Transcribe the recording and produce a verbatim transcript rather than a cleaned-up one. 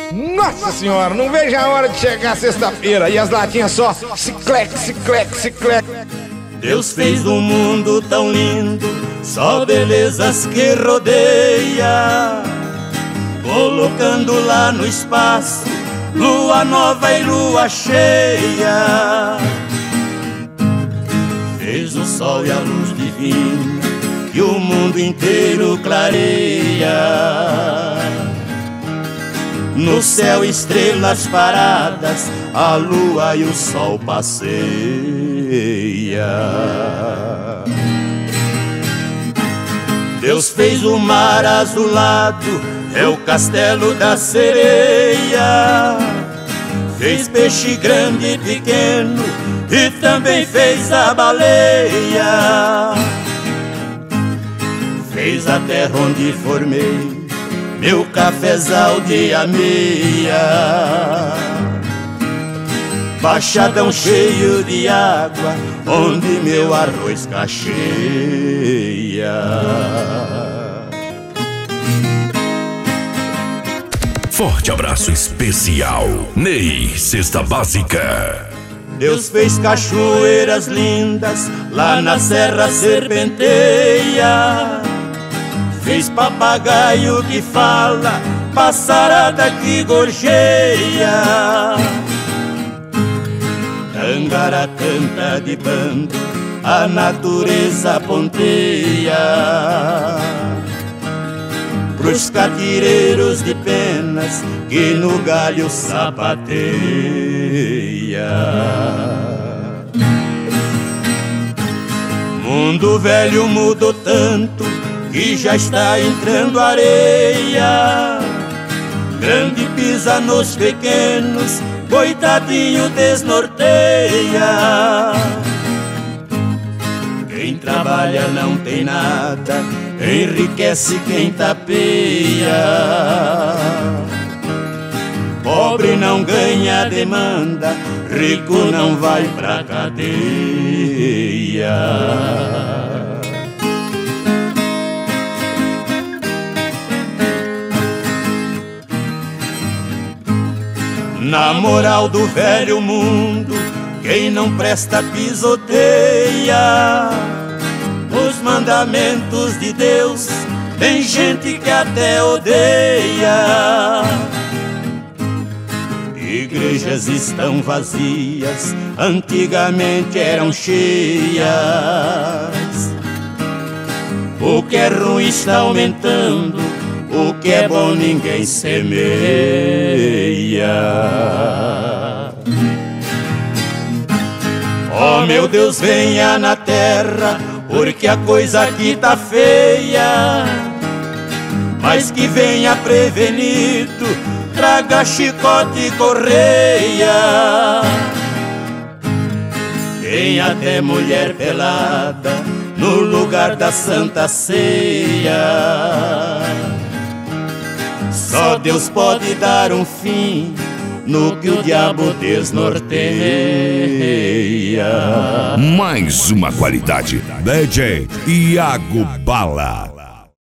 Nossa senhora, não vejo a hora de chegar sexta-feira e as latinhas só ciclec, ciclec, ciclec. Deus fez um mundo tão lindo, só belezas que rodeia, colocando lá no espaço lua nova e lua cheia. Fez o sol e a luz divina que o mundo inteiro clareia. No céu estrelas paradas, a lua e o sol passeia. Deus fez o mar azulado, é o castelo da sereia. Fez peixe grande e pequeno e também fez a baleia. Fez a terra onde formei meu cafezal de ameia, baixadão cheio de água onde meu arroz cacheia. Forte abraço especial, Ney, Cesta Básica. Deus fez cachoeiras lindas lá na Serra Serpenteia. Fez papagaio que fala, passarada que gorjeia. Tangará canta de bando, a natureza ponteia. Pros catireiros de penas que no galho sapateia. Mundo velho mudou tanto que já está entrando areia. Grande pisa nos pequenos, coitadinho desnorteia. Quem trabalha não tem nada, enriquece quem tapeia. Pobre não ganha demanda, rico não vai pra cadeia. Na moral do velho mundo, quem não presta pisoteia. Os mandamentos de Deus, tem gente que até odeia. Igrejas estão vazias, antigamente eram cheias. O que é ruim está aumentando, o que é bom ninguém semeia. Oh meu Deus, venha na terra, porque a coisa aqui tá feia. Mas que venha prevenido, traga chicote e correia. Tem até mulher pelada no lugar da Santa Ceia. Só Deus pode dar um fim no que o diabo desnorteia. Mais uma qualidade, D J Iago Bala.